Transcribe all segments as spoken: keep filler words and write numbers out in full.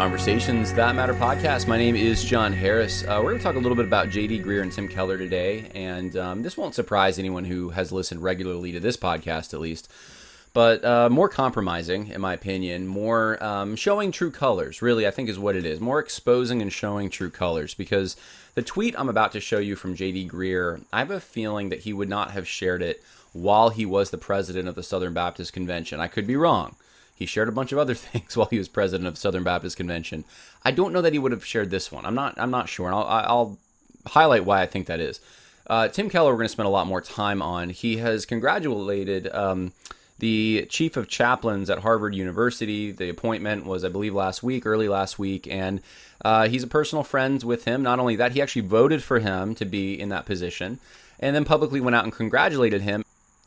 Conversations That Matter podcast. My name is John Harris. Uh, we're going to talk a little bit about J D Greear and Tim Keller today, and um, this won't surprise anyone who has listened regularly to this podcast, at least. But uh, more compromising, in my opinion, more um, showing true colors, really, I think is what it is. More exposing and showing true colors, because the tweet I'm about to show you from J D Greear, I have a feeling that he would not have shared it while he was the president of the Southern Baptist Convention. I could be wrong. He shared a bunch of other things while he was president of Southern Baptist Convention. I don't know that he would have shared this one. I'm not. I'm not sure, and I'll, I'll highlight why I think that is. Uh, Tim Keller, we're going to spend a lot more time on. He has congratulated um, the chief of chaplains at Harvard University. The appointment was, I believe, last week, early last week, and uh, he's a personal friend with him. Not only that, he actually voted for him to be in that position, and then publicly went out and congratulated him.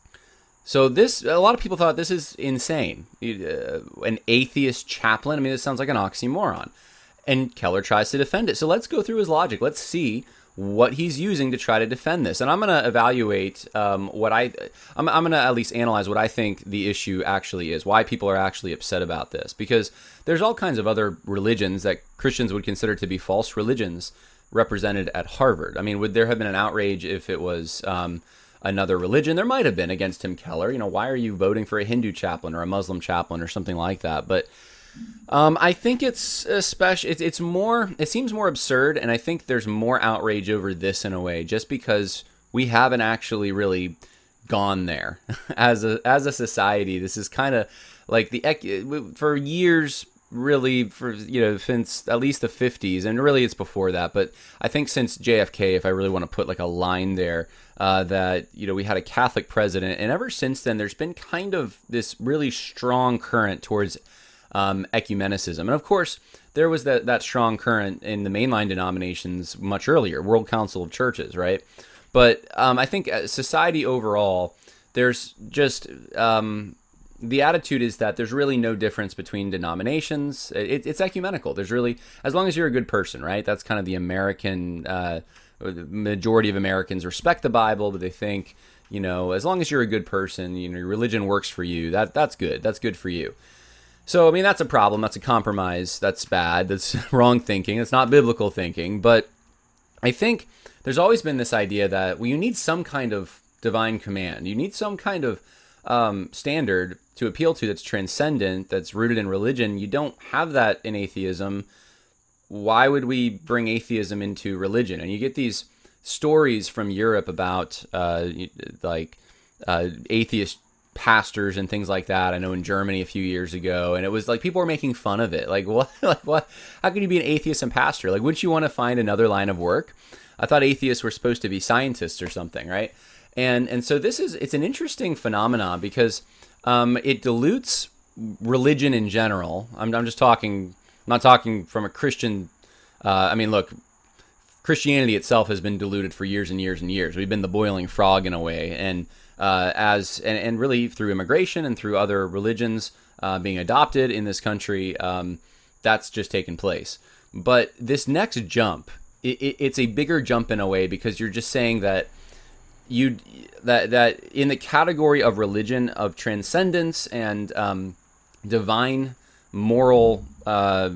So this, a lot of people thought this is insane. Uh, an atheist chaplain, I mean, this sounds like an oxymoron. And Keller tries to defend it. So let's go through his logic. Let's see what he's using to try to defend this. And I'm going to evaluate um, what I, I'm, I'm going to at least analyze what I think the issue actually is, why people are actually upset about this. Because there's all kinds of other religions that Christians would consider to be false religions represented at Harvard. I mean, would there have been an outrage if it was Um, another religion? There might have been against Tim Keller. You know, why are you voting for a Hindu chaplain or a Muslim chaplain or something like that? But um, I think it's especially, it's, it's more, it seems more absurd, and I think there's more outrage over this in a way, just because we haven't actually really gone there as a as a society. This is kind of like the for years. Really, for you know, since at least the fifties, and really it's before that, but I think since J F K, if I really want to put like a line there, uh, that you know we had a Catholic president, and ever since then there's been kind of this really strong current towards um, ecumenicism, and of course there was that that strong current in the mainline denominations much earlier, World Council of Churches, right? But um, I think society overall, there's just um, the attitude is that there's really no difference between denominations. It, it's ecumenical. There's really, as long as you're a good person, right? That's kind of the American, uh, the majority of Americans respect the Bible, but they think, you know, as long as you're a good person, you know, your religion works for you. That that's good. That's good for you. So, I mean, that's a problem. That's a compromise. That's bad. That's wrong thinking. It's not biblical thinking. But I think there's always been this idea that, well, you need some kind of divine command. You need some kind of um, standard to appeal to that's transcendent, that's rooted in religion. You don't have that in atheism. Why would we bring atheism into religion? And you get these stories from Europe about uh, like uh, atheist pastors and things like that. I know in Germany a few years ago, and it was like people were making fun of it. Like, what? Like, what? How can you be an atheist and pastor? Like, wouldn't you want to find another line of work? I thought atheists were supposed to be scientists or something, right? And and so this is, it's an interesting phenomenon because um, it dilutes religion in general. I'm, I'm just talking, I'm not talking from a Christian, uh, I mean, look, Christianity itself has been diluted for years and years and years. We've been the boiling frog in a way. And uh, as and, and really through immigration and through other religions uh, being adopted in this country, um, that's just taken place. But this next jump, it, it, it's a bigger jump in a way because you're just saying that you that that in the category of religion of transcendence and um, divine moral, uh,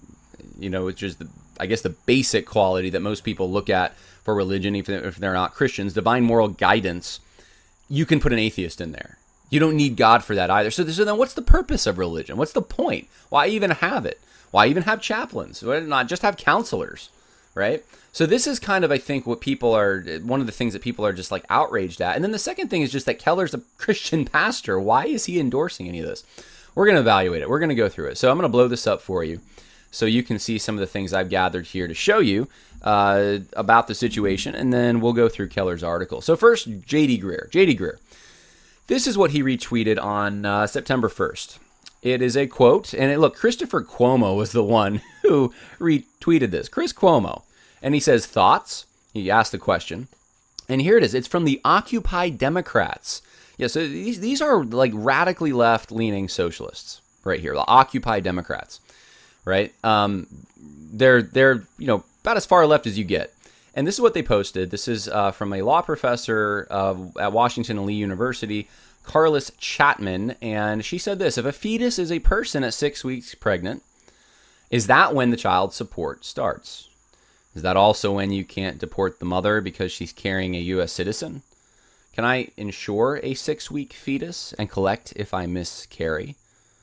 you know, which is the, I guess the basic quality that most people look at for religion, even if they're not Christians, divine moral guidance. You can put an atheist in there. You don't need God for that either. So, so then, what's the purpose of religion? What's the point? Why even have it? Why even have chaplains? Why not just have counselors? Right? So this is kind of, I think, what people are, one of the things that people are just like outraged at. And then the second thing is just that Keller's a Christian pastor. Why is he endorsing any of this? We're going to evaluate it. We're going to go through it. So I'm going to blow this up for you so you can see some of the things I've gathered here to show you uh, about the situation. And then we'll go through Keller's article. So first, J D Greear. J D Greear. This is what he retweeted on uh, September first. It is a quote. And it, look, Christopher Cuomo was the one who retweeted this. Chris Cuomo. And he says, thoughts? He asked the question. And here it is. It's from the Occupy Democrats. Yeah, so these, these are like radically left-leaning socialists right here, the Occupy Democrats, right? Um, they're, they're you know, about as far left as you get. And this is what they posted. This is uh, from a law professor uh, at Washington and Lee University, Carlos Chapman. And she said this: if a fetus is a person at six weeks pregnant, Is that when the child support starts? Is that also when you can't deport the mother because she's carrying a U S citizen? Can I insure a six-week fetus and collect if I miscarry?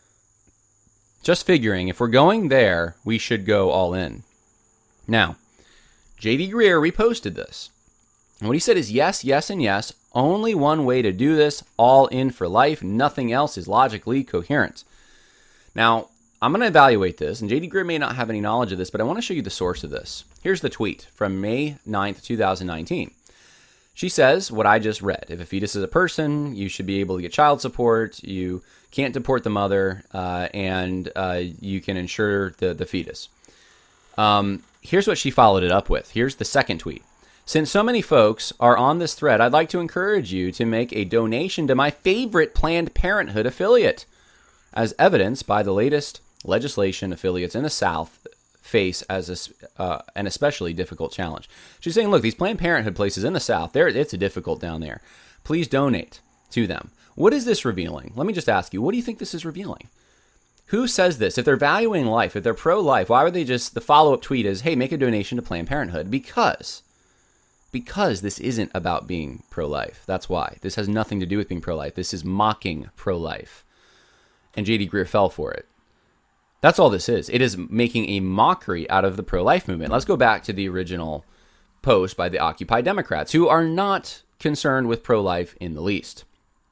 Just figuring, if we're going there, we should go all in. Now, J D Greear reposted this. And what he said is yes, yes, and yes. Only one way to do this, all in for life. Nothing else is logically coherent. Now, I'm going to evaluate this, and J D Greear may not have any knowledge of this, but I want to show you the source of this. Here's the tweet from May ninth, twenty nineteen. She says what I just read. If a fetus is a person, you should be able to get child support. You can't deport the mother, uh, and uh, you can insure the, the fetus. Um, here's what she followed it up with. Here's the second tweet. Since so many folks are on this thread, I'd like to encourage you to make a donation to my favorite Planned Parenthood affiliate, as evidenced by the latest legislation affiliates in the South face as a, uh, an especially difficult challenge. She's saying, look, these Planned Parenthood places in the South, it's difficult down there. Please donate to them. What is this revealing? Let me just ask you, what do you think this is revealing? Who says this? If they're valuing life, if they're pro-life, why would they just, the follow-up tweet is, hey, make a donation to Planned Parenthood? Because, because this isn't about being pro-life. That's why. This has nothing to do with being pro-life. This is mocking pro-life. And J D Greear fell for it. That's all this is. It is making a mockery out of the pro-life movement. Let's go back to the original post by the Occupy Democrats, who are not concerned with pro-life in the least.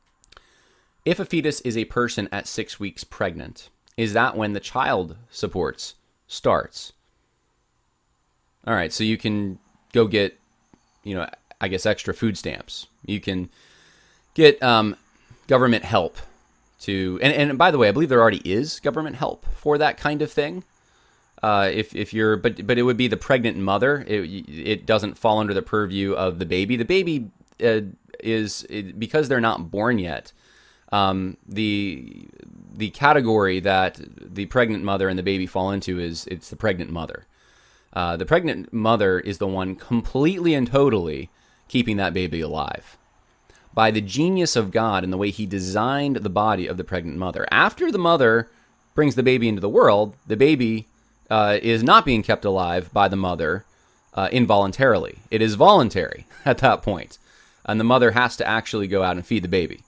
If a fetus is a person at six weeks pregnant, is that when the child supports starts? All right, so you can go get, you know, I guess extra food stamps. You can get um, government help. To and, and by the way, I believe there already is government help for that kind of thing. Uh, if if you're, but but it would be the pregnant mother. It it doesn't fall under the purview of the baby. The baby uh, is it, because they're not born yet. Um, the the category that the pregnant mother and the baby fall into is it's the pregnant mother. Uh, the pregnant mother is the one completely and totally keeping that baby alive. By the genius of God and the way he designed the body of the pregnant mother. After the mother brings the baby into the world, the baby uh, is not being kept alive by the mother uh, involuntarily. It is voluntary at that point. And the mother has to actually go out and feed the baby.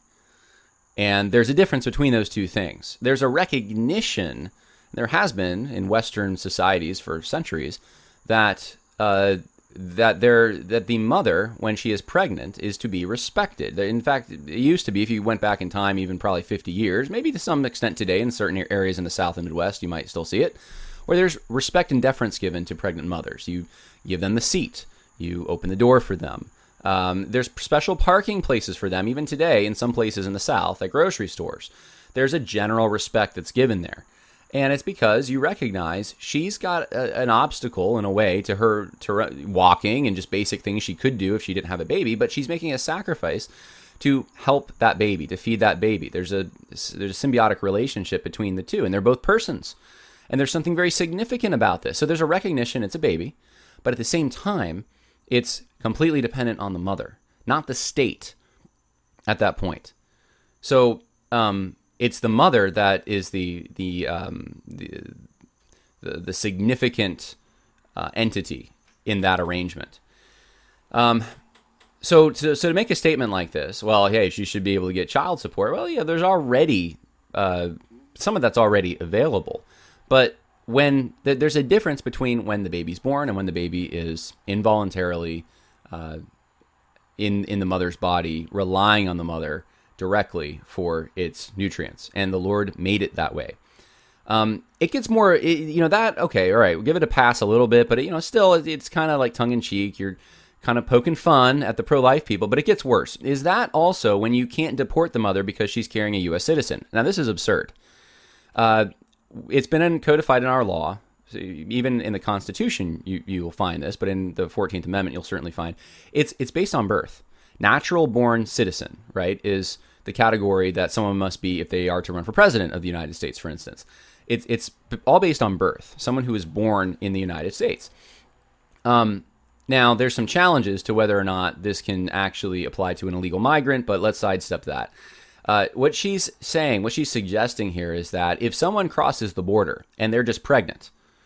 And there's a difference between those two things. There's a recognition, there has been in Western societies for centuries, that uh, that there that the mother, when she is pregnant, is to be respected. In fact, it used to be, if you went back in time, even probably fifty years, maybe to some extent today in certain areas in the South and Midwest, you might still see it, where there's respect and deference given to pregnant mothers. You give them the seat. You open the door for them. Um, there's special parking places for them, even today in some places in the South, at grocery stores. There's a general respect that's given there. And it's because you recognize she's got a, an obstacle in a way to her to walking and just basic things she could do if she didn't have a baby, but she's making a sacrifice to help that baby, to feed that baby. There's a there's a symbiotic relationship between the two, and they're both persons. And there's something very significant about this. So there's a recognition it's a baby, but at the same time, it's completely dependent on the mother, not the state at that point. So, um, it's the mother that is the the um, the, the, the significant uh, entity in that arrangement. Um, so to so to make a statement like this, well, hey, she should be able to get child support. Well, yeah, there's already uh, some of that's already available, but when th- there's a difference between when the baby's born and when the baby is involuntarily uh, in in the mother's body, relying on the mother directly for its nutrients, and the Lord made it that way. Um, it gets more, it, you know, that, okay, all right, we'll give it a pass a little bit, but, it, you know, still, it, it's kind of like tongue-in-cheek. You're kind of poking fun at the pro-life people, but it gets worse. Is that also when you can't deport the mother because she's carrying a U S citizen? Now, this is absurd. Uh, it's been codified in our law. So even in the Constitution, you, you will find this, but in the fourteenth Amendment, you'll certainly find it's it's based on birth. Natural-born citizen, right, is the category that someone must be if they are to run for president of the United States, for instance. It's it's all based on birth, someone who is born in the United States. Um, now, there's some challenges to whether or not this can actually apply to an illegal migrant, but let's sidestep that. Uh, what she's saying, what she's suggesting here is that if someone crosses the border and they're just pregnant,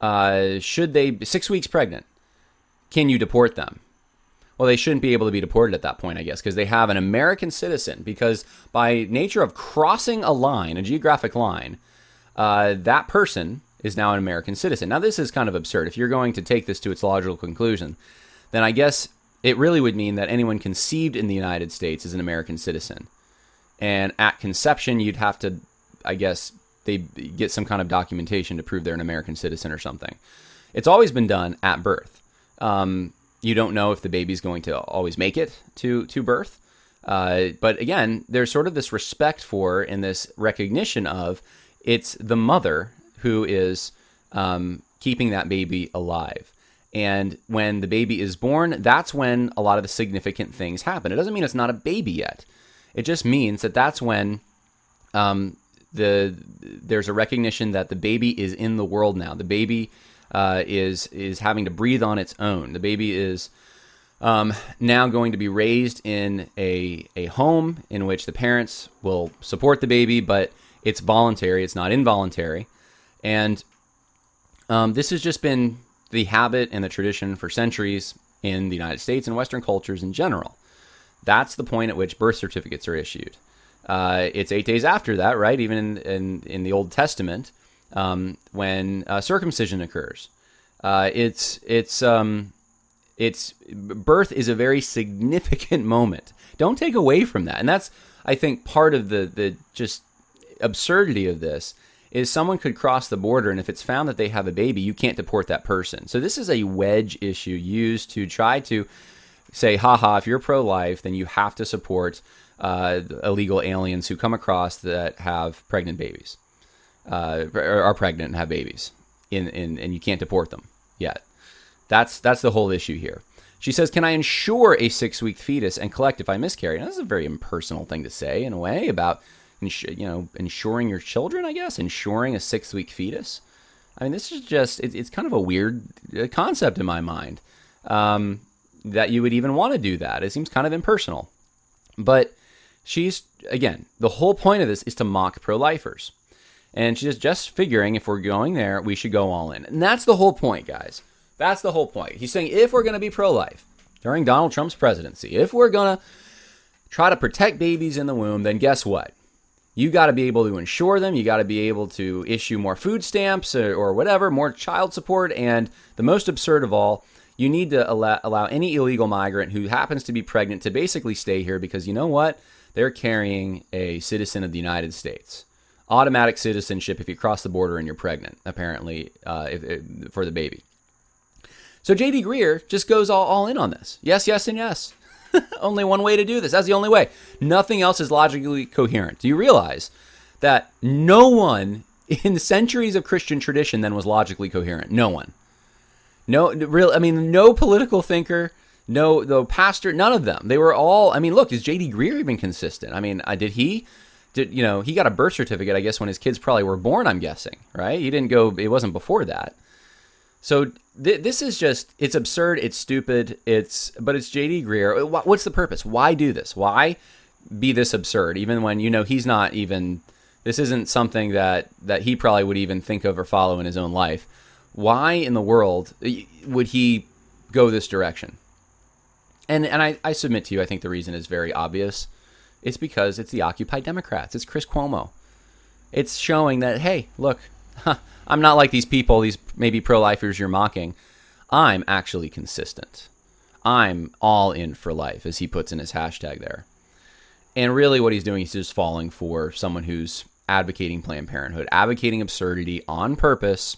Uh, should they, six weeks pregnant, can you deport them? Well, they shouldn't be able to be deported at that point, I guess, because they have an American citizen. Because by nature of crossing a line, a geographic line, uh, that person is now an American citizen. Now, this is kind of absurd. If you're going to take this to its logical conclusion, then I guess it really would mean that anyone conceived in the United States is an American citizen. And at conception, you'd have to, I guess, they get some kind of documentation to prove they're an American citizen or something. It's always been done at birth. Um, you don't know if the baby's going to always make it to, to birth. Uh, but again, there's sort of this respect for and this recognition of it's the mother who is um, keeping that baby alive. And when the baby is born, that's when a lot of the significant things happen. It doesn't mean it's not a baby yet. It just means that that's when um, the there's a recognition that the baby is in the world now. The baby uh, is is having to breathe on its own. The baby is um, now going to be raised in a a home in which the parents will support the baby, but it's voluntary. It's not involuntary. And um, this has just been the habit and the tradition for centuries in the United States and Western cultures in general. That's the point at which birth certificates are issued. Uh, it's eight days after that, right? Even in, in, in the Old Testament, um, when uh, circumcision occurs. Uh, it's it's um, it's birth is a very significant moment. Don't take away from that, and that's I think part of the the just absurdity of this is someone could cross the border, and if it's found that they have a baby, you can't deport that person. So this is a wedge issue used to try to say, haha, if you're pro-life, then you have to support uh, illegal aliens who come across that have pregnant babies, uh, or are pregnant and have babies, in, in, and you can't deport them yet. That's that's the whole issue here. She says, can I insure a six-week fetus and collect if I miscarry? Now, this is a very impersonal thing to say, in a way, about you know insuring your children, I guess, insuring a six-week fetus. I mean, this is just, it, it's kind of a weird concept in my mind. Um... that you would even want to do that. It seems kind of impersonal. But she's, again, the whole point of this is to mock pro-lifers. And she's just figuring if we're going there, we should go all in. And that's the whole point, guys. That's the whole point. He's saying if we're going to be pro-life during Donald Trump's presidency, if we're going to try to protect babies in the womb, then guess what? You got to be able to insure them. You got to be able to issue more food stamps or, or whatever, more child support. And the most absurd of all, you need to allow, allow any illegal migrant who happens to be pregnant to basically stay here because you know what? They're carrying a citizen of the United States. Automatic citizenship if you cross the border and you're pregnant, apparently, uh, if, if, for the baby. So J D. Greear just goes all, all in on this. Yes, yes, and yes. Only one way to do this. That's the only way. Nothing else is logically coherent. Do you realize that no one in centuries of Christian tradition then was logically coherent? No one. No, real. I mean, no political thinker, no, the pastor, none of them. They were all. I mean, look, is J D. Greear even consistent? I mean, uh, did he? Did you know he got a birth certificate? I guess when his kids probably were born. I'm guessing, right? He didn't go. It wasn't before that. So th- this is just. It's absurd. It's stupid. It's. But it's J D. Greear. What's the purpose? Why do this? Why be this absurd? Even when you know he's not even. This isn't something that that he probably would even think of or follow in his own life. Why in the world would he go this direction? And and I, I submit to you, I think the reason is very obvious. It's because it's the Occupy Democrats. It's Chris Cuomo. It's showing that, hey, look, huh, I'm not like these people, these maybe pro-lifers you're mocking. I'm actually consistent. I'm all in for life, as he puts in his hashtag there. And really what he's doing is just falling for someone who's advocating Planned Parenthood, advocating absurdity on purpose,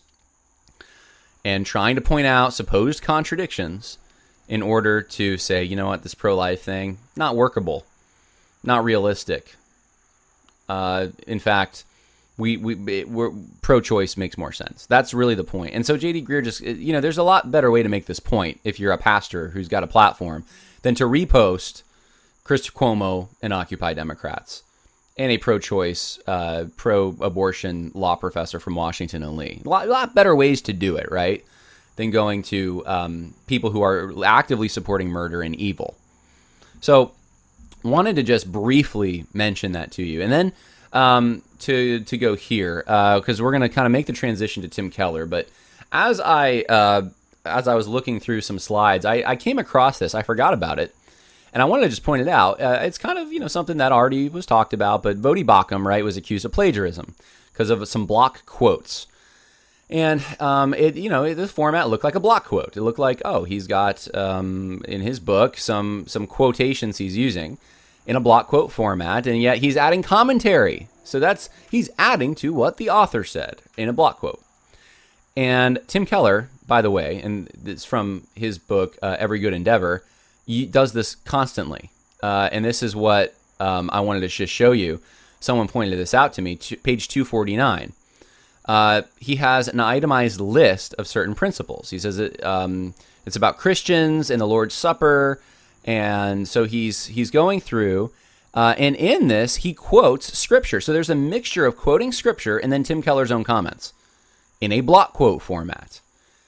and trying to point out supposed contradictions in order to say, you know what, this pro-life thing, not workable, not realistic. Uh, in fact, we, we, we're, pro-choice makes more sense. That's really the point. And so J D. Greear just, you know, there's a lot better way to make this point if you're a pastor who's got a platform than to repost Chris Cuomo and Occupy Democrats and a pro-choice, uh, pro-abortion law professor from Washington and Lee. A lot, lot better ways to do it, right, than going to um, people who are actively supporting murder and evil. So wanted to just briefly mention that to you. And then um, to to go here, because uh, we're going to kind of make the transition to Tim Keller. But as I uh, as I was looking through some slides, I, I came across this. I forgot about it, and I wanted to just point it out. Uh, it's kind of you know something that already was talked about, but Voddie Baucham, right, was accused of plagiarism because of some block quotes. And um, it, you know, it, this format looked like a block quote. It looked like, oh, he's got um, in his book some some quotations he's using in a block quote format, and yet he's adding commentary. So that's he's adding to what the author said in a block quote. And Tim Keller, by the way, and it's from his book uh, Every Good Endeavor, he does this constantly. Uh, and this is what um, I wanted to just show you. Someone pointed this out to me, to page two forty-nine. Uh, he has an itemized list of certain principles. He says it, um, it's about Christians and the Lord's Supper, and so he's he's going through, uh, and in this he quotes Scripture. So there's a mixture of quoting Scripture and then Tim Keller's own comments in a block quote format.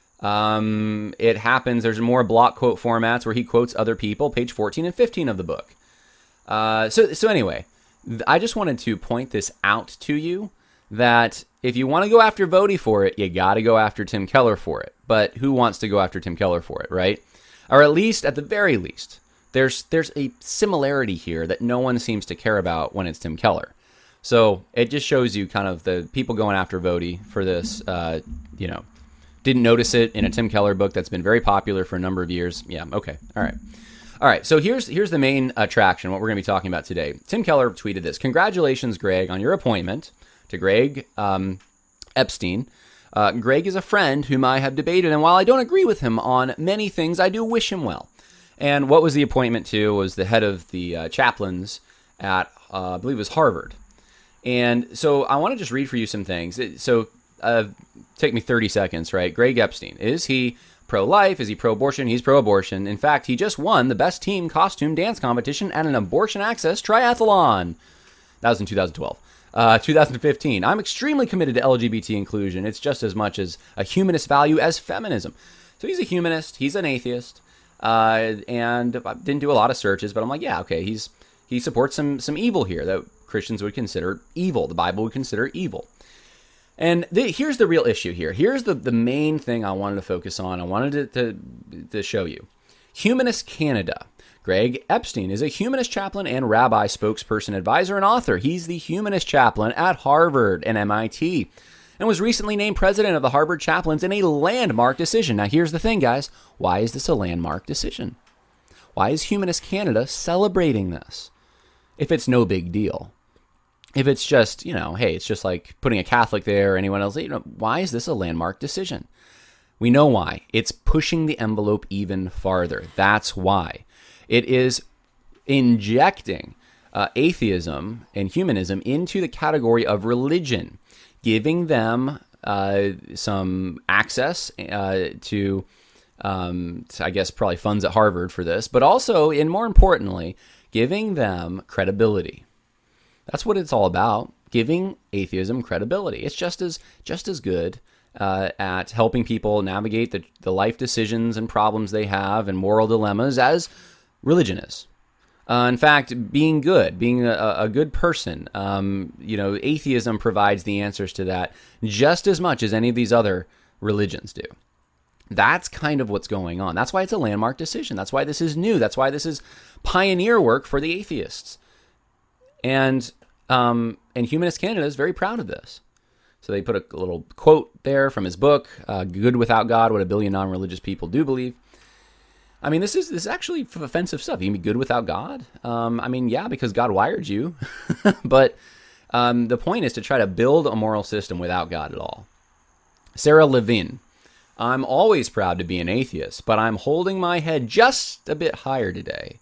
Um, it happens. There's more block quote formats where he quotes other people. Page fourteen and fifteen of the book. Uh, so so anyway, I just wanted to point this out to you that if you want to go after Voddie for it, you got to go after Tim Keller for it. But who wants to go after Tim Keller for it, right? Or at least, at the very least, there's there's a similarity here that no one seems to care about when it's Tim Keller. So it just shows you kind of the people going after Voddie for this, uh, you know, didn't notice it in a Tim Keller book that's been very popular for a number of years. Yeah, okay, all right. All right, so here's here's the main attraction, what we're going to be talking about today. Tim Keller tweeted this: "Congratulations, Greg, on your appointment." To Greg um, Epstein. Uh, Greg is a friend whom I have debated, and while I don't agree with him on many things, I do wish him well. And what was the appointment to was the head of the uh, chaplains at, uh, I believe it was Harvard. And so I want to just read for you some things. So uh, take me thirty seconds, right? Greg Epstein, is he pro-life? Is he pro-abortion? He's pro-abortion. In fact, he just won the best team costume dance competition at an abortion access triathlon. That was in two thousand twelve. Uh, two thousand fifteen, I'm extremely committed to L G B T inclusion. It's just as much as a humanist value as feminism. So he's a humanist. He's an atheist. Uh, and I didn't do a lot of searches, but I'm like, yeah, okay, he's he supports some some evil here that Christians would consider evil. The Bible would consider evil. And the, here's the real issue here. Here's the, the main thing I wanted to focus on. I wanted to, to, to show you. Humanist Canada. Greg Epstein is a humanist chaplain and rabbi spokesperson, advisor, and author. He's the humanist chaplain at Harvard and M I T and was recently named president of the Harvard Chaplains in a landmark decision. Now, here's the thing, guys. Why is this a landmark decision? Why is Humanist Canada celebrating this if it's no big deal? If it's just, you know, hey, it's just like putting a Catholic there or anyone else, you know, why is this a landmark decision? We know why. It's pushing the envelope even farther. That's why. It is injecting uh, atheism and humanism into the category of religion, giving them uh, some access uh, to, um, to, I guess, probably funds at Harvard for this, but also, and more importantly, giving them credibility. That's what it's all about, giving atheism credibility. It's just as just as good uh, at helping people navigate the, the life decisions and problems they have and moral dilemmas as religion is. Uh, in fact, being good, being a, a good person, um, you know, atheism provides the answers to that just as much as any of these other religions do. That's kind of what's going on. That's why it's a landmark decision. That's why this is new. That's why this is pioneer work for the atheists. And um, and Humanist Canada is very proud of this. So they put a little quote there from his book, uh, "Good Without God, What a Billion Non-Religious People Do Believe." I mean, this is this is actually offensive stuff. You can be good without God? Um, I mean, yeah, because God wired you. But um, the point is to try to build a moral system without God at all. Sarah Levin. I'm always proud to be an atheist, but I'm holding my head just a bit higher today.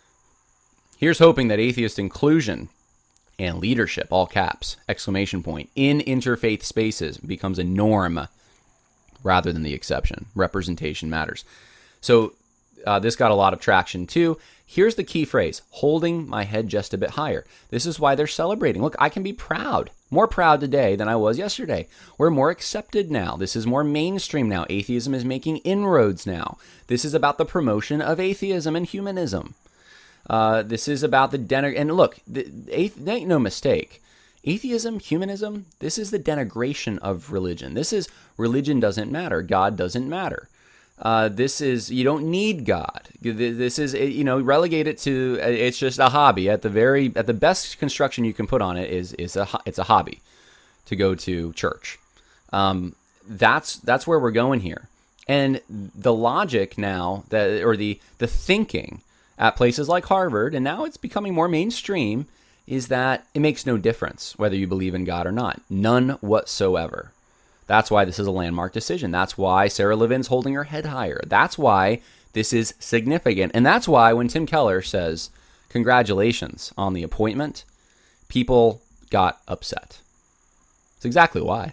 Here's hoping that atheist inclusion and leadership, all caps, exclamation point, in interfaith spaces becomes a norm rather than the exception. Representation matters. So uh, this got a lot of traction too. Here's the key phrase, holding my head just a bit higher. This is why they're celebrating. Look, I can be proud, more proud today than I was yesterday. We're more accepted now. This is more mainstream now. Atheism is making inroads now. This is about the promotion of atheism and humanism. Uh, this is about the denigration. And look, the, the, ain't no mistake. Atheism, humanism, this is the denigration of religion. This is religion doesn't matter. God doesn't matter. Uh, this is, you don't need God. This is, you know, relegate it to, it's just a hobby. At the very, at the best construction you can put on it is, is a, it's a hobby to go to church. Um, that's, that's where we're going here. And the logic now that, or the, the thinking at places like Harvard, and now it's becoming more mainstream, is that it makes no difference whether you believe in God or not. None whatsoever. That's why this is a landmark decision. That's why Sarah Levin's holding her head higher. That's why this is significant. And that's why when Tim Keller says, congratulations on the appointment, people got upset. It's exactly why.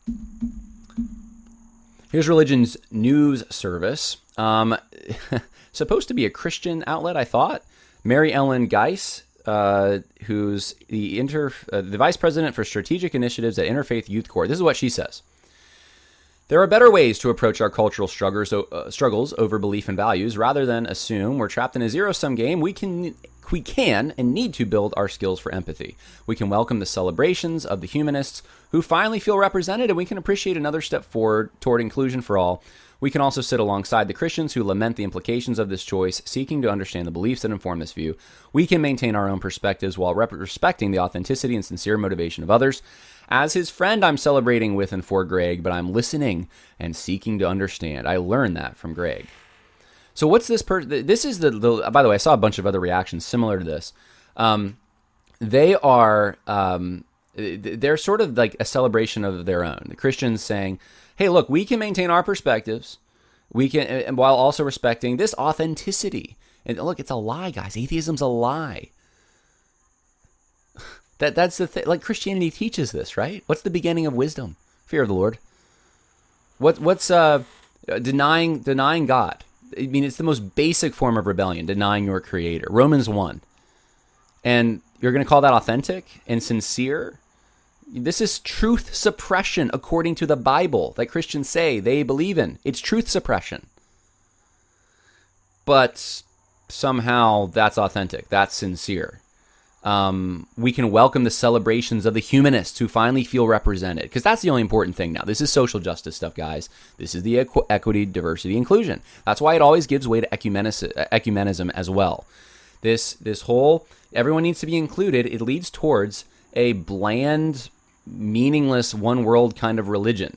Here's Religion's news service. Um, supposed to be a Christian outlet, I thought. Mary Ellen Geis, uh, who's the inter uh, the vice president for strategic initiatives at Interfaith Youth Corps. This is what she says. There are better ways to approach our cultural struggles, uh, struggles over belief and values. Rather than assume we're trapped in a zero-sum game, we can we can and need to build our skills for empathy. We can welcome the celebrations of the humanists who finally feel represented, and we can appreciate another step forward toward inclusion for all. We can also sit alongside the Christians who lament the implications of this choice, seeking to understand the beliefs that inform this view. We can maintain our own perspectives while rep- respecting the authenticity and sincere motivation of others. As his friend, I'm celebrating with and for Greg, but I'm listening and seeking to understand. I learned that from Greg. So what's this person? This is the, the, by the way, I saw a bunch of other reactions similar to this. Um, they are, um, they're sort of like a celebration of their own. The Christians saying, hey, look, we can maintain our perspectives, we can, and while also respecting this authenticity. And look, it's a lie, guys. Atheism's a lie. That that's the thing. Like Christianity teaches this, right? What's the beginning of wisdom? Fear of the Lord. What what's uh, denying denying God? I mean, it's the most basic form of rebellion, denying your Creator. Romans one, and you're going to call that authentic and sincere? This is truth suppression according to the Bible that Christians say they believe in. It's truth suppression. But somehow that's authentic. That's sincere. Um, we can welcome the celebrations of the humanists who finally feel represented. Because that's the only important thing now. This is social justice stuff, guys. This is the equ- equity, diversity, inclusion. That's why it always gives way to ecumenis- ecumenism as well. This, this whole, everyone needs to be included. It leads towards a bland, meaningless, one world kind of religion.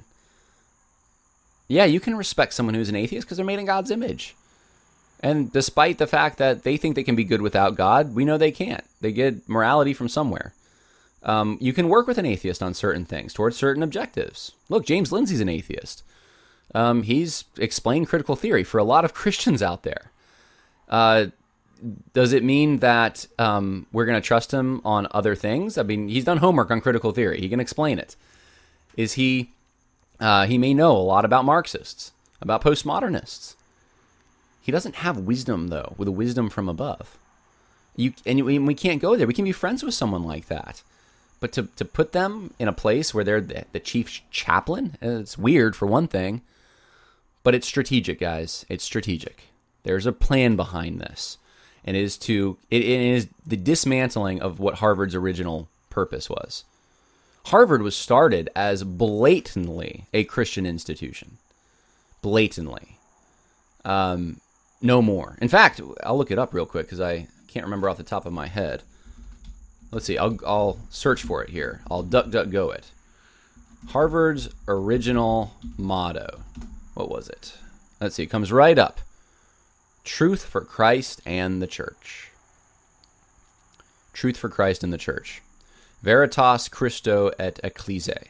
Yeah, you can respect someone who's an atheist because they're made in God's image. And despite the fact that they think they can be good without God, we know they can't. They get morality from somewhere. Um, you can work with an atheist on certain things, towards certain objectives. Look, James Lindsay's an atheist. Um, he's explained critical theory for a lot of Christians out there. Uh, does it mean that um, we're going to trust him on other things? I mean, he's done homework on critical theory. He can explain it. Is he? Uh, he may know a lot about Marxists, about postmodernists. He doesn't have wisdom, though, with a wisdom from above. You and we can't go there. We can be friends with someone like that. But to, to put them in a place where they're the, the chief chaplain, it's weird for one thing. But it's strategic, guys. It's strategic. There's a plan behind this. And it is to it, it is the dismantling of what Harvard's original purpose was. Harvard was started as blatantly a Christian institution. Blatantly. Um, no more. In fact, I'll look it up real quick because I can't remember off the top of my head. Let's see. I'll, I'll search for it here. I'll duck, duck, go it. Harvard's original motto. What was it? Let's see. It comes right up. Truth for Christ and the Church. Truth for Christ and the Church. Veritas Christo et Ecclesiae.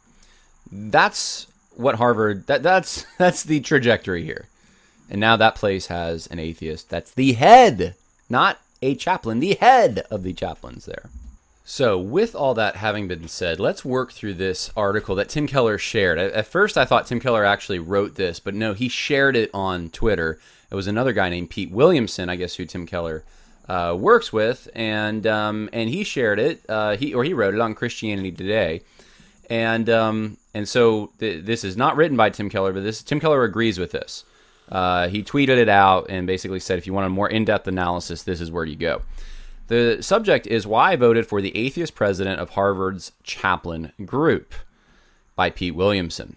That's what Harvard, that, that's that's the trajectory here. And now that place has an atheist that's the head, not a chaplain, the head of the chaplains there. So with all that having been said, let's work through this article that Tim Keller shared. At first I thought Tim Keller actually wrote this, but no, he shared it on Twitter. It was another guy named Pete Williamson, I guess, who Tim Keller uh, works with, and um, and he shared it, uh, he or he wrote it on Christianity Today. And um, and so th- this is not written by Tim Keller, but this Tim Keller agrees with this. Uh, he tweeted it out and basically said, if you want a more in-depth analysis, this is where you go. The subject is Why I Voted for the Atheist President of Harvard's Chaplain Group by Pete Williamson.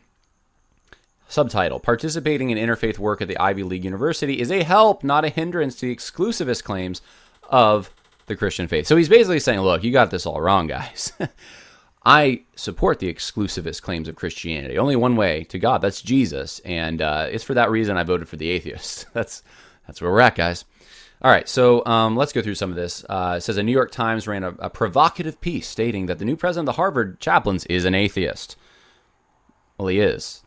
Subtitle, Participating in Interfaith Work at the Ivy League University is a help, not a hindrance to the exclusivist claims of the Christian faith. So he's basically saying, look, you got this all wrong, guys. I support the exclusivist claims of Christianity. Only one way to God, that's Jesus. And uh, it's for that reason I voted for the atheists. That's that's where we're at, guys. All right, so um, let's go through some of this. Uh, it says, a New York Times ran a, a provocative piece stating that the new president of the Harvard Chaplains is an atheist. Well, he is.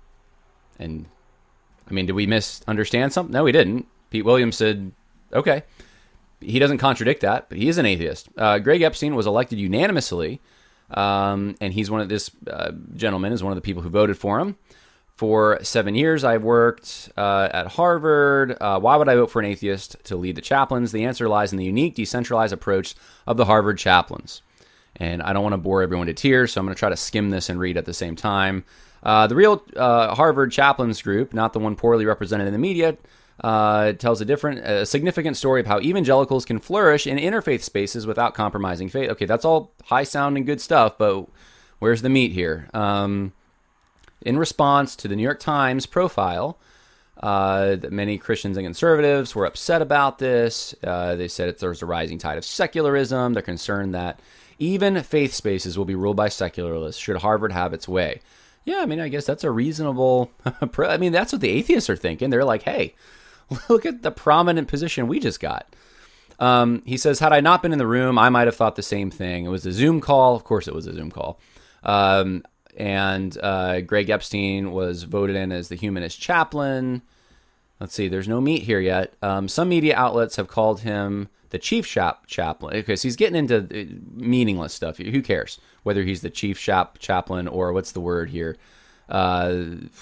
And, I mean, did we misunderstand something? No, we didn't. Pete Williams said, okay. He doesn't contradict that, but he is an atheist. Uh, Greg Epstein was elected unanimously, um, and he's one of this uh, gentleman is one of the people who voted for him. For seven years, I've worked uh, at Harvard. Uh, why would I vote for an atheist to lead the chaplains? The answer lies in the unique, decentralized approach of the Harvard chaplains. And I don't want to bore everyone to tears, so I'm going to try to skim this and read at the same time. Uh, the real uh, Harvard Chaplains Group, not the one poorly represented in the media, uh, tells a different, a significant story of how evangelicals can flourish in interfaith spaces without compromising faith. Okay, that's all high-sounding good stuff, but where's the meat here? Um, in response to the New York Times profile, uh, that many Christians and conservatives were upset about this. Uh, they said it, there's a rising tide of secularism. They're concerned that even faith spaces will be ruled by secularists should Harvard have its way. Yeah, I mean, I guess that's a reasonable... I mean, that's what the atheists are thinking. They're like, hey, look at the prominent position we just got. Um, he says, had I not been in the room, I might have thought the same thing. It was a Zoom call. Of course it was a Zoom call. Um, and uh, Greg Epstein was voted in as the humanist chaplain. Let's see, there's no meat here yet. Um, some media outlets have called him the chief chap chaplain. Okay, so he's getting into meaningless stuff. Who cares whether he's the chief chap chaplain or what's the word here? Uh,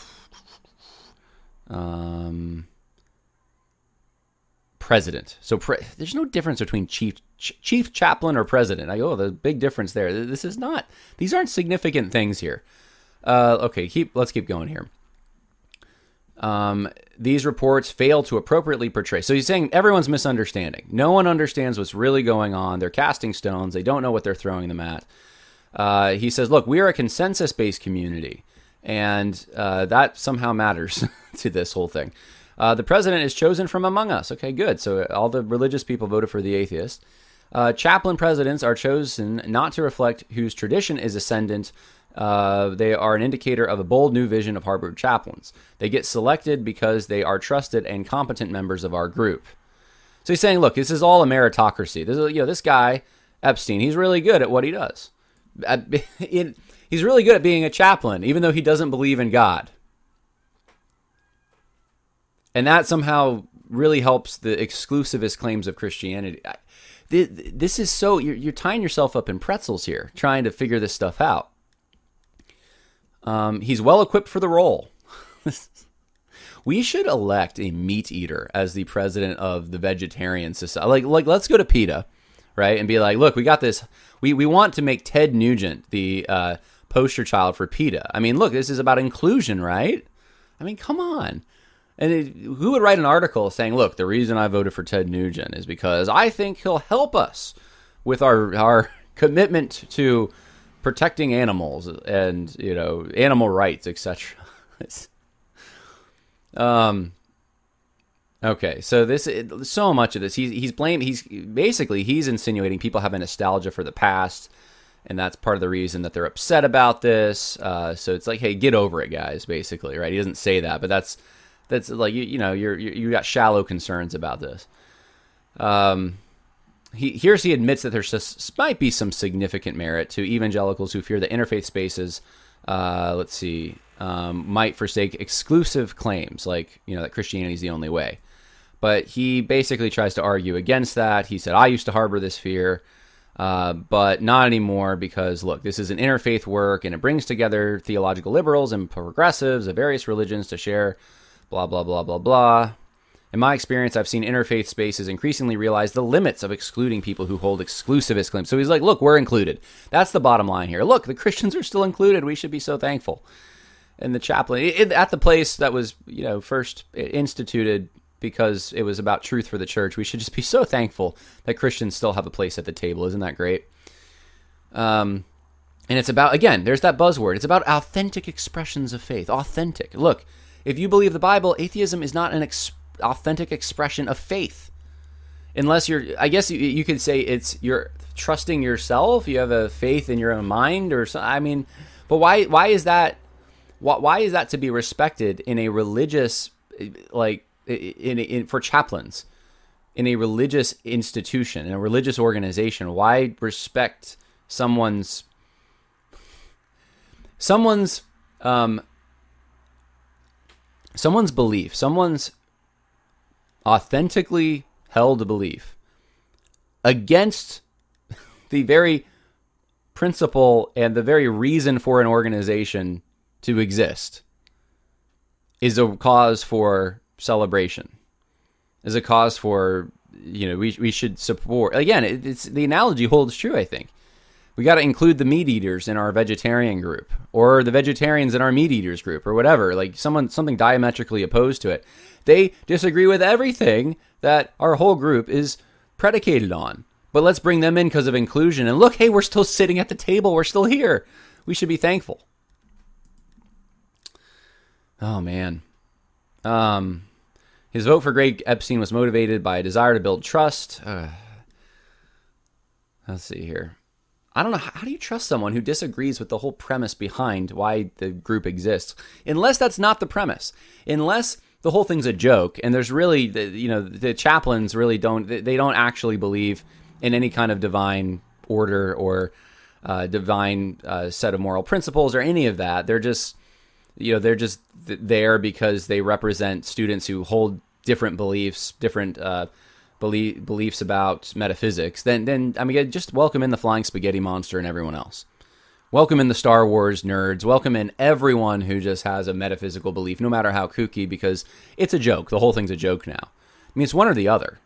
um, president. So pre- there's no difference between chief ch- chief chaplain or president. I go, oh, the big difference there. This is not. These aren't significant things here. Uh, okay, keep. Let's keep going here. Um, these reports fail to appropriately portray. So he's saying everyone's misunderstanding. No one understands what's really going on. They're casting stones. They don't know what they're throwing them at. Uh, he says, look, we are a consensus-based community, and uh, that somehow matters to this whole thing. Uh, the president is chosen from among us. Okay, good. So all the religious people voted for the atheist. Uh, chaplain presidents are chosen not to reflect whose tradition is ascendant. Uh, they are an indicator of a bold new vision of Harvard chaplains. They get selected because they are trusted and competent members of our group. So he's saying, look, this is all a meritocracy. This is, you know, this guy, Epstein, he's really good at what he does. It, he's really good at being a chaplain, even though he doesn't believe in God. And that somehow really helps the exclusivist claims of Christianity. This is so, you're, you're tying yourself up in pretzels here, trying to figure this stuff out. Um, he's well equipped for the role. We should elect a meat eater as the president of the vegetarian society. Like, like, let's go to PETA, right? And be like, look, we got this. We, we want to make Ted Nugent the uh, poster child for PETA. I mean, look, this is about inclusion, right? I mean, come on. And it, who would write an article saying, look, the reason I voted for Ted Nugent is because I think he'll help us with our our commitment to protecting animals and, you know, animal rights, et cetera. um. Okay, so this so much of this he's he's blame he's basically he's insinuating people have a nostalgia for the past, and that's part of the reason that they're upset about this. Uh, so it's like, hey, get over it, guys. Basically, right? He doesn't say that, but that's that's like you you know you're, you're you got shallow concerns about this. Um. He, here's he admits that there's just, might be some significant merit to evangelicals who fear that interfaith spaces, uh, let's see, um, might forsake exclusive claims like, you know, that Christianity is the only way. But he basically tries to argue against that. He said, I used to harbor this fear, uh, but not anymore because, look, this is an interfaith work and it brings together theological liberals and progressives of various religions to share blah, blah, blah, blah, blah. In my experience, I've seen interfaith spaces increasingly realize the limits of excluding people who hold exclusivist claims. So he's like, look, we're included. That's the bottom line here. Look, the Christians are still included. We should be so thankful. And the chaplain, it, at the place that was, you know, first instituted because it was about truth for the church. We should just be so thankful that Christians still have a place at the table. Isn't that great? Um, and it's about, again, there's that buzzword. It's about authentic expressions of faith. Authentic. Look, if you believe the Bible, atheism is not an ex- authentic expression of faith. Unless you're, I guess you, you could say it's you're trusting yourself. You have a faith in your own mind, or so. I mean, but why? Why is that? Why, why is that to be respected in a religious, like in, in for chaplains, in a religious institution, in a religious organization? Why respect someone's someone's um, someone's belief, someone's authentically held belief against the very principle and the very reason for an organization to exist is a cause for celebration, is a cause for, you know, we we should support. Again, it, it's the analogy holds true, I think. We got to include the meat eaters in our vegetarian group, or the vegetarians in our meat eaters group, or whatever. Like someone, something diametrically opposed to it. They disagree with everything that our whole group is predicated on. But let's bring them in because of inclusion. And look, hey, we're still sitting at the table. We're still here. We should be thankful. Oh, man. Um, his vote for Greg Epstein was motivated by a desire to build trust. Uh, let's see here. I don't know. How do you trust someone who disagrees with the whole premise behind why the group exists? Unless that's not the premise. Unless the whole thing's a joke, and there's really, you know, the chaplains really don't, they don't actually believe in any kind of divine order or uh, divine uh, set of moral principles or any of that. They're just, you know, they're just there because they represent students who hold different beliefs, different uh, belief, beliefs about metaphysics. Then, then I mean, just welcome in the flying spaghetti monster and everyone else. Welcome in the Star Wars nerds. Welcome in everyone who just has a metaphysical belief, no matter how kooky, because it's a joke. The whole thing's a joke now. I mean, it's one or the other.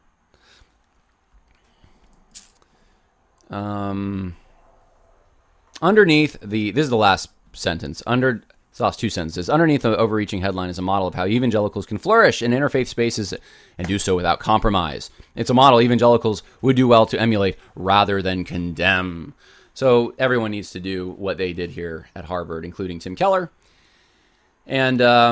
Um, underneath the, this is the last sentence. Under, it's the last two sentences. Underneath the overreaching headline is a model of how evangelicals can flourish in interfaith spaces and do so without compromise. It's a model evangelicals would do well to emulate rather than condemn. So everyone needs to do what they did here at Harvard, including Tim Keller. And uh,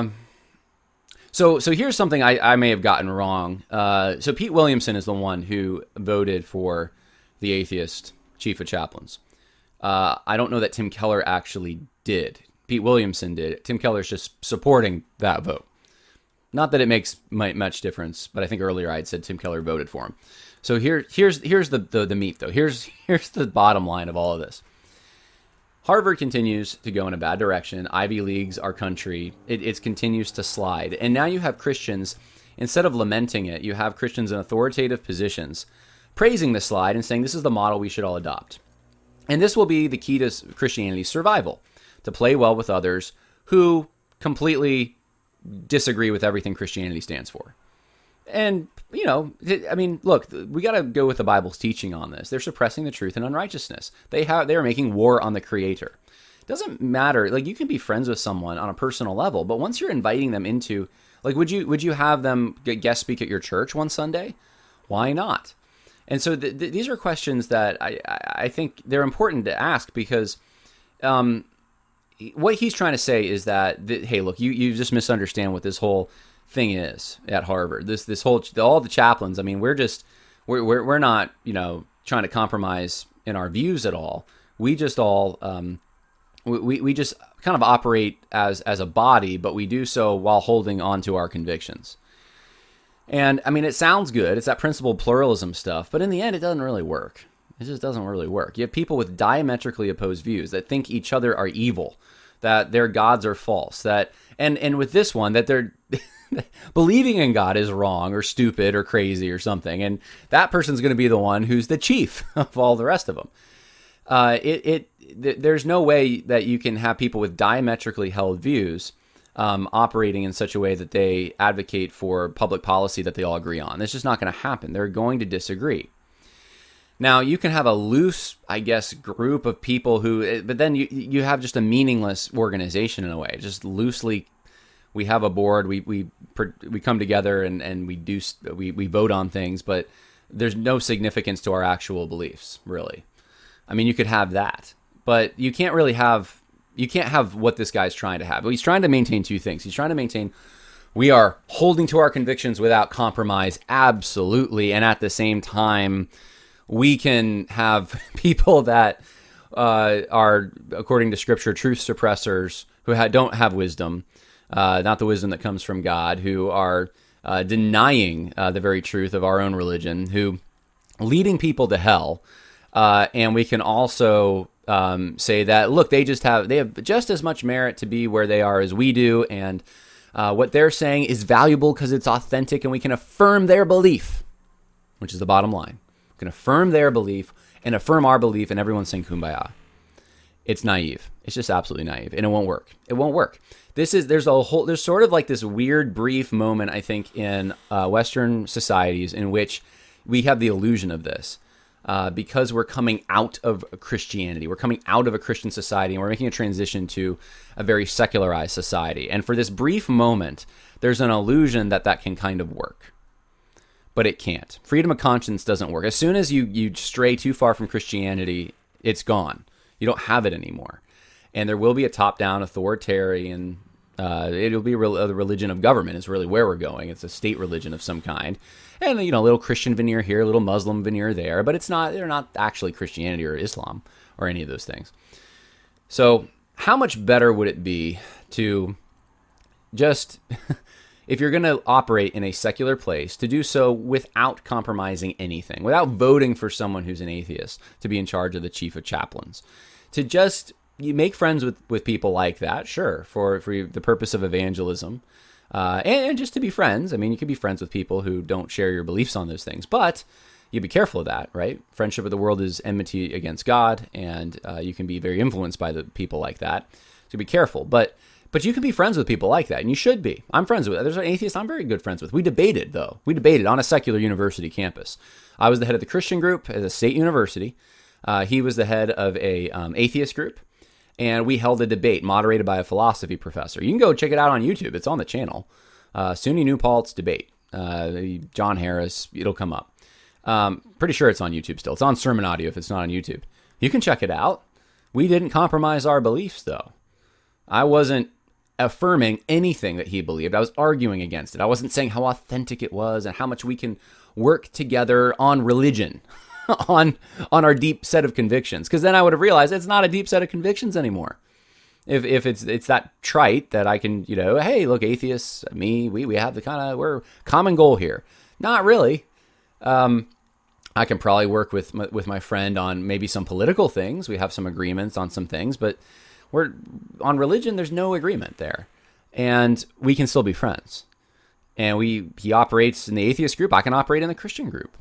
so so here's something I, I may have gotten wrong. Uh, so Pete Williamson is the one who voted for the atheist chief of chaplains. Uh, I don't know that Tim Keller actually did. Pete Williamson did. Tim Keller's just supporting that vote. Not that it makes much difference, but I think earlier I had said Tim Keller voted for him. So here, here's here's the, the, the meat, though. Here's here's the bottom line of all of this. Harvard continues to go in a bad direction. Ivy League's our country. It, it continues to slide. And now you have Christians, instead of lamenting it, you have Christians in authoritative positions praising the slide and saying this is the model we should all adopt. And this will be the key to Christianity's survival, to play well with others who completely disagree with everything Christianity stands for. And, you know, I mean, look, we got to go with the Bible's teaching on this. They're suppressing the truth and unrighteousness. They have, they are making war on the Creator. It doesn't matter. Like, you can be friends with someone on a personal level, but once you're inviting them into, like, would you would you have them guest speak at your church one Sunday? Why not? And so th- th- these are questions that I, I think they're important to ask, because um, what he's trying to say is that, th- hey, look, you, you just misunderstand what this whole thing is at Harvard. This this whole all the chaplains. I mean, we're just we're we're we're not, you know, trying to compromise in our views at all. We just all um, we we just kind of operate as as a body, but we do so while holding on to our convictions. And I mean, it sounds good. It's that principled pluralism stuff, but in the end, it doesn't really work. It just doesn't really work. You have people with diametrically opposed views that think each other are evil, that their gods are false, that and and with this one, that they're believing in God is wrong or stupid or crazy or something, and that person's going to be the one who's the chief of all the rest of them. Uh, it it th- there's no way that you can have people with diametrically held views um, operating in such a way that they advocate for public policy that they all agree on. It's just not going to happen. They're going to disagree. Now, you can have a loose, I guess, group of people who, but then you you have just a meaningless organization in a way, just loosely we have a board, we we we come together and, and we do we, we vote on things, but there's no significance to our actual beliefs, really. I mean, you could have that, but you can't really have you can't have what this guy's trying to have. He's trying to maintain two things. He's trying to maintain we are holding to our convictions without compromise, absolutely, and at the same time, we can have people that uh, are, according to Scripture, truth suppressors who ha- don't have wisdom. Uh, not the wisdom that comes from God, who are uh, denying uh, the very truth of our own religion, who leading people to hell. Uh, and we can also um, say that, look, they just have they have just as much merit to be where they are as we do, and uh, what they're saying is valuable because it's authentic, and we can affirm their belief, which is the bottom line. We can affirm their belief and affirm our belief, and everyone's saying kumbaya. It's naive. It's just absolutely naive, and it won't work. It won't work. This is there's a whole there's sort of like this weird brief moment, I think, in uh, Western societies in which we have the illusion of this uh, because we're coming out of Christianity. We're coming out of a Christian society, and we're making a transition to a very secularized society. And for this brief moment, there's an illusion that that can kind of work, but it can't. Freedom of conscience doesn't work. As soon as you you stray too far from Christianity, it's gone. You don't have it anymore. And there will be a top-down authoritarian, uh, it'll be a religion of government is really where we're going. It's a state religion of some kind. And, you know, a little Christian veneer here, a little Muslim veneer there, but it's not, they're not actually Christianity or Islam or any of those things. So how much better would it be to just, if you're going to operate in a secular place, to do so without compromising anything, without voting for someone who's an atheist to be in charge of the chief of chaplains, to just you make friends with, with people like that, sure, for, for the purpose of evangelism, uh, and, and just to be friends. I mean, you can be friends with people who don't share your beliefs on those things, but you be careful of that, right? Friendship with the world is enmity against God, and uh, you can be very influenced by the people like that. So be careful, but but you can be friends with people like that, and you should be. I'm friends with. There's an atheist I'm very good friends with. We debated though. We debated on a secular university campus. I was the head of the Christian group at a state university. Uh, he was the head of a um, atheist group. And we held a debate moderated by a philosophy professor. You can go check it out on YouTube. It's on the channel. Uh, SUNY New Paltz debate. Uh, John Harris. It'll come up. Um, pretty sure it's on YouTube still. It's on Sermon Audio if it's not on YouTube. You can check it out. We didn't compromise our beliefs, though. I wasn't affirming anything that he believed. I was arguing against it. I wasn't saying how authentic it was and how much we can work together on religion. on on our deep set of convictions, because then I would have realized it's not a deep set of convictions anymore. If if it's it's that trite that I can, you know, hey, look, atheists, me, we we have the kind of we're common goal here. Not really. Um, I can probably work with my, with my friend on maybe some political things. We have some agreements on some things, but we're on religion. There's no agreement there, and we can still be friends. And we he operates in the atheist group. I can operate in the Christian group.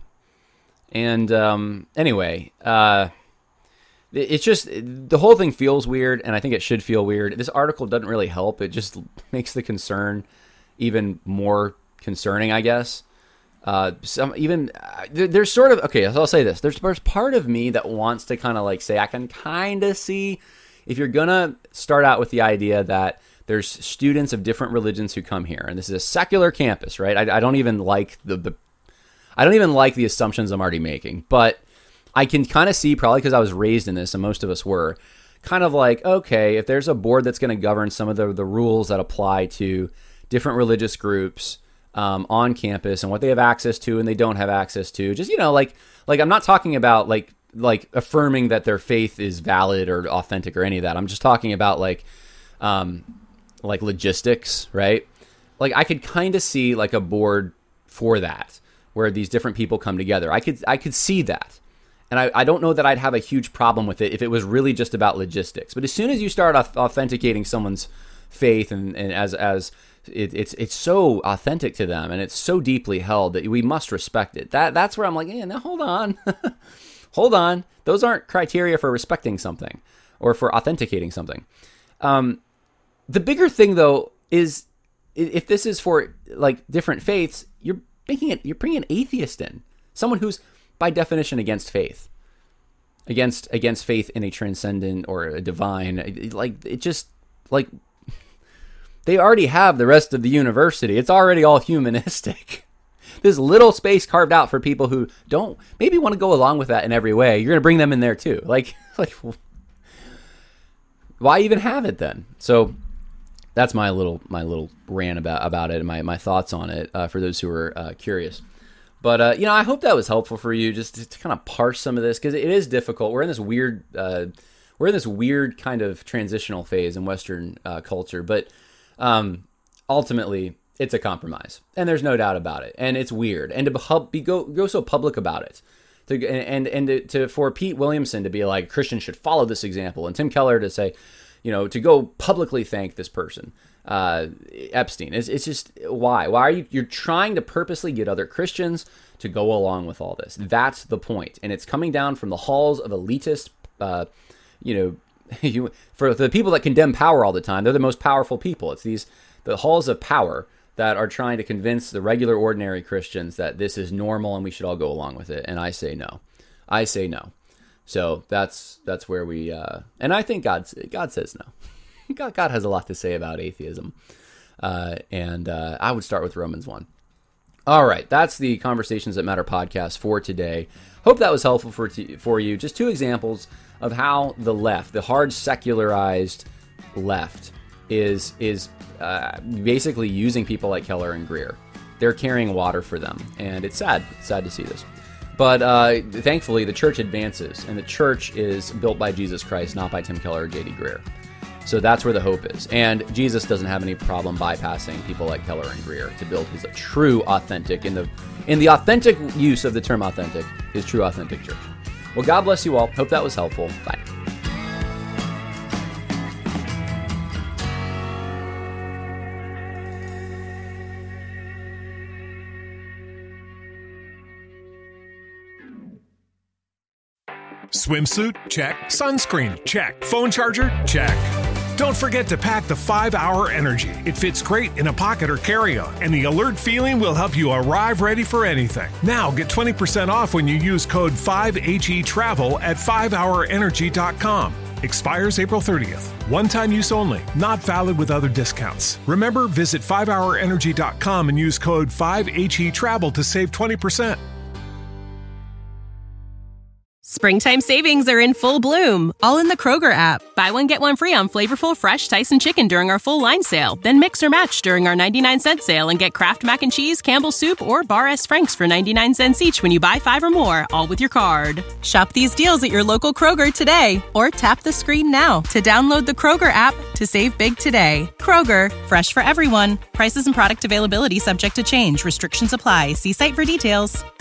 And um, anyway, uh, it's just, the whole thing feels weird, and I think it should feel weird. This article doesn't really help. It just makes the concern even more concerning, I guess. Uh, some even, uh, there, there's sort of, okay, so I'll say this. There's, there's part of me that wants to kind of like say, I can kind of see, if you're going to start out with the idea that there's students of different religions who come here, and this is a secular campus, right? I, I don't even like the, the I don't even like the assumptions I'm already making, but I can kind of see, probably because I was raised in this, and most of us were, kind of like, okay, if there's a board that's going to govern some of the, the rules that apply to different religious groups um, on campus and what they have access to and they don't have access to, just, you know, like, like I'm not talking about like, like affirming that their faith is valid or authentic or any of that. I'm just talking about like, um, like logistics, right? Like I could kind of see like a board for that, where these different people come together. I could I could see that. And I, I don't know that I'd have a huge problem with it if it was really just about logistics. But as soon as you start authenticating someone's faith and, and as as it, it's it's so authentic to them and it's so deeply held that we must respect it. That that's where I'm like, yeah, now hold on. Hold on. Those aren't criteria for respecting something or for authenticating something. Um, the bigger thing though is if this is for like different faiths, you're making it, you're bringing an atheist in, someone who's by definition against faith, against against faith in a transcendent or a divine. Like it just like They already have the rest of the university. It's already all humanistic. This little space carved out for people who don't maybe want to go along with that in every way. You're going to bring them in there too. Like, like, why even have it then? So that's my little my little rant about about it and my, my thoughts on it uh, for those who are uh, curious. But uh, you know, I hope that was helpful for you, just to, to kind of parse some of this, because it is difficult. We're in this weird uh, we're in this weird kind of transitional phase in Western uh, culture, but um, ultimately it's a compromise, and there's no doubt about it. And it's weird, and to help be go go so public about it, to and and to, to for Pete Williamson to be like, Christians should follow this example, and Tim Keller to say, you know, to go publicly thank this person, uh, Epstein. It's it's just why why are you you're trying to purposely get other Christians to go along with all this? That's the point, and it's coming down from the halls of elitist, uh, you know. You, for the people that condemn power all the time, they're the most powerful people. It's these the halls of power that are trying to convince the regular, ordinary Christians that this is normal and we should all go along with it. And I say no. I say no. So that's that's where we. Uh, and I think God God says no. God God has a lot to say about atheism. Uh, and uh, I would start with Romans one. All right, that's the Conversations That Matter podcast for today. Hope that was helpful for t- for you. Just two examples of how the left, the hard secularized left, is is uh, basically using people like Keller and Greer. They're carrying water for them, and it's sad. It's sad to see this. But uh, thankfully, the church advances, and the church is built by Jesus Christ, not by Tim Keller or J D Greer. So that's where the hope is. And Jesus doesn't have any problem bypassing people like Keller and Greer to build his true, authentic, in the in the authentic use of the term authentic, his true, authentic church. Well, God bless you all. Hope that was helpful. Bye. Swimsuit? Check. Sunscreen? Check. Phone charger? Check. Don't forget to pack the five hour Energy. It fits great in a pocket or carry-on, and the alert feeling will help you arrive ready for anything. Now get twenty percent off when you use code five H E travel at five hour energy dot com. Expires April thirtieth. One-time use only. Not valid with other discounts. Remember, visit five hour energy dot com and use code five H E travel to save twenty percent. Springtime savings are in full bloom, all in the Kroger app. Buy one, get one free on flavorful, fresh Tyson chicken during our full line sale. Then mix or match during our ninety-nine cent sale and get Kraft Mac and Cheese, Campbell's Soup, or Bar S. Frank's for ninety-nine cents each when you buy five or more, all with your card. Shop these deals at your local Kroger today, or tap the screen now to download the Kroger app to save big today. Kroger, fresh for everyone. Prices and product availability subject to change. Restrictions apply. See site for details.